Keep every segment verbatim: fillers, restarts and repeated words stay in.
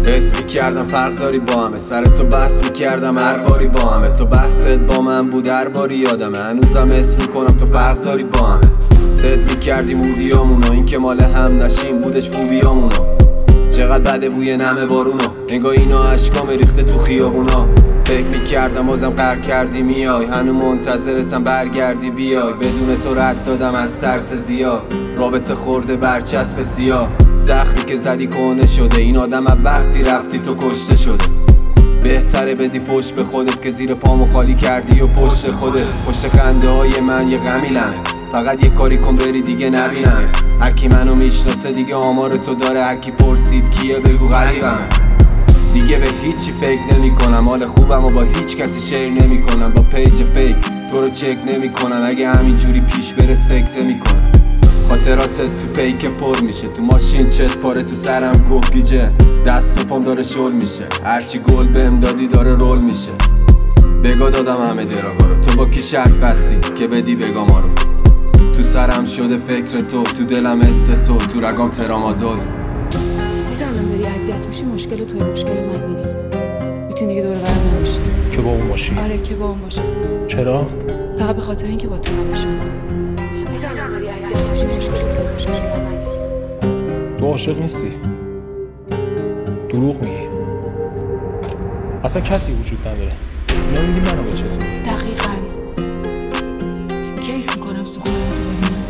حس میکردم فرق داری با همه، سر تو بحث میکردم هر باری با همه. تو بحثت با من بود هر باری یادمه، هنوزم حس میکنم تو فرق داری با همه. ست میکردیم مودیامونو، این که مال هم نشیم بودش فوبیامونو. چقدر بده بوی نمه بارونو، انگار اینا عشقام ریخته تو خیابونا. فکر میکردم بازم قهر کردی میای، هنو منتظرتم برگردی بیای. بدون تو رد دادم از ترس زیاد، رابطه خورده برچسب سیاه. زخمی که زدی کنه شده، این آدم از وقتی رفتی تو کشته شده. بهتره بدی فوش به خودت که زیر پامو خالی کردی و پشت خودت. پشت خنده های من یه غمی لمه، فقط یه کاری کن بری دیگه نبینمه. هرکی منو میشناسه دیگه آمار تو داره، هرکی پرسید کیه بگو غریبمه. دیگه به هیچی فکر نمی کنم، حال خوبم و با هیچ کسی شیر نمی کنم. با پیج فیک تو رو چک نمی کنم، اگه همینجوری پیش بره سکته می کنم. خاطراتت تو پیک پر میشه، تو ماشین چت پاره، تو سرم گوه گیجه. دست و پام داره شل میشه، هرچی گل بهم دادی داره رول میشه. بگا دادم همه دراغا رو، تو با کی شرط بستی که بدی بگا ما رو. تو سرم شده فکر تو، تو دلم حس تو، تو رگام ترامادول. میگه الان داری اذیت میشی، مشکل توی مشکل من نیست. میتونی دیگه دور برم نباشی. که با اون باشی؟ آره که با اون باشم. چرا؟ فقط به خاطر اینکه با تو نباشم. میگه الان داری اذیت میشی، مشکل توی مشکل من نیست. تو عاشق نیستی؟ دروغ میگی. اصلا کسی وجود نداره. اینا میگی منو به چیز میگی. دقیقاً کیف میکنم سوختنتو ببینم.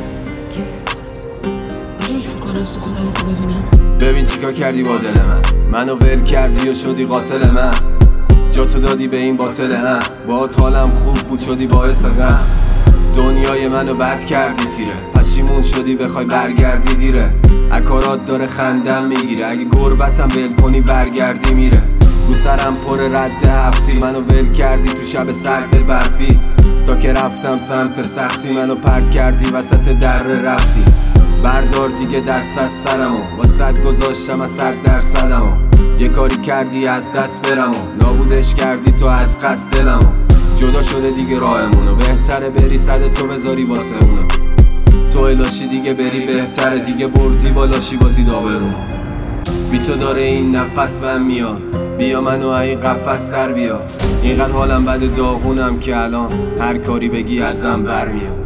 کیف میکنم سوختنتو ببینم. ببین چیکار کردی با دل من، منو ول کردی و شدی قاتل من. جاتو دادی به این باطل هم، باهات حالم خوب بود شدی باعث غم. دنیای منو بد کردی تیره، پشیمون شدی بخوای برگردی دیره. اکارات داره خندم میگیره، اگه گربتم ول کنی برگردی میره. رو سرم پر رد هفتی، منو ول کردی تو شب سرد دل برفی. تا که رفتم سمت سختی، منو پرت کردی وسط در رفتی. بردار دیگه دست از سرمو، واسد گذاشتم از صد درصدمو. یه کاری کردی از دست برمو، نابودش کردی تو از قصد دلمو. جدا شده دیگه راهمونو، بهتره بری صد تو بذاری واسه اونو. تو الاشی دیگه بری بهتره، دیگه بردی بالاشی بازی دابرونو. بی تو داره این نفس من میاد، بیا منو این قفس در بیا. اینقدر حالم بده داغونم که الان هر کاری بگی ازم برمیاد.